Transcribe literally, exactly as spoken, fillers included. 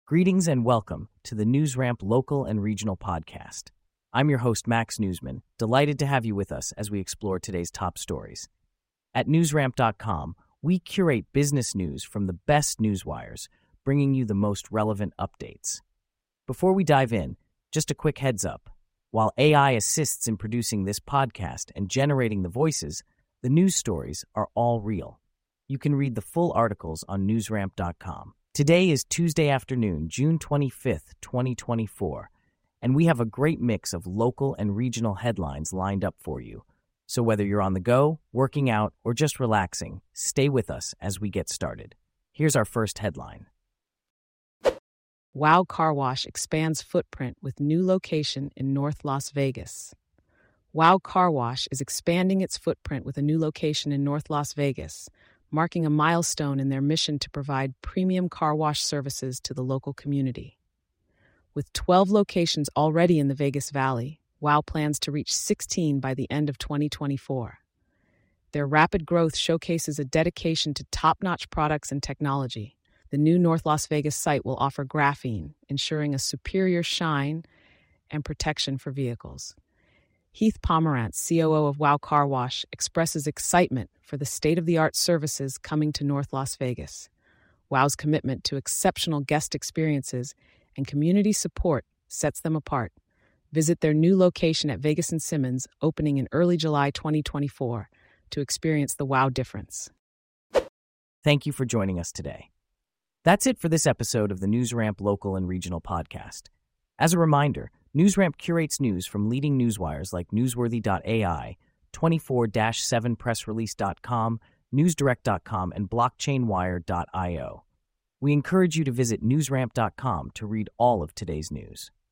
Greetings and welcome to the NewsRamp Local and Regional Podcast. I'm your host, Max Newsman, delighted to have you with us as we explore today's top stories. At newsramp dot com, we curate business news from the best newswires, bringing you the most relevant updates. Before we dive in, just a quick heads up. While A I assists in producing this podcast and generating the voices, the news stories are all real. You can read the full articles on newsramp dot com. Today is Tuesday afternoon, June twenty-fifth, twenty twenty-four, and we have a great mix of local and regional headlines lined up for you. So whether you're on the go, working out, or just relaxing, stay with us as we get started. Here's our first headline. Wow Car Wash expands footprint with new location in North Las Vegas. Wow Car Wash is expanding its footprint with a new location in North Las Vegas, marking a milestone in their mission to provide premium car wash services to the local community. With twelve locations already in the Vegas Valley, Wow plans to reach sixteen by the end of twenty twenty-four. Their rapid growth showcases a dedication to top-notch products and technology. The new North Las Vegas site will offer graphene, ensuring a superior shine and protection for vehicles. Heath Pomerantz, C O O of Wow Car Wash, expresses excitement for the state-of-the-art services coming to North Las Vegas. Wow's commitment to exceptional guest experiences and community support sets them apart. Visit their new location at Vegas and Simmons, opening in early July twenty twenty-four, to experience the Wow difference. Thank you for joining us today. That's it for this episode of the NewsRamp Local and Regional Podcast. As a reminder, NewsRamp curates news from leading newswires like newsworthy dot A I, twenty-four seven press release dot com, newsdirect dot com, and blockchain wire dot io. We encourage you to visit newsramp dot com to read all of today's news.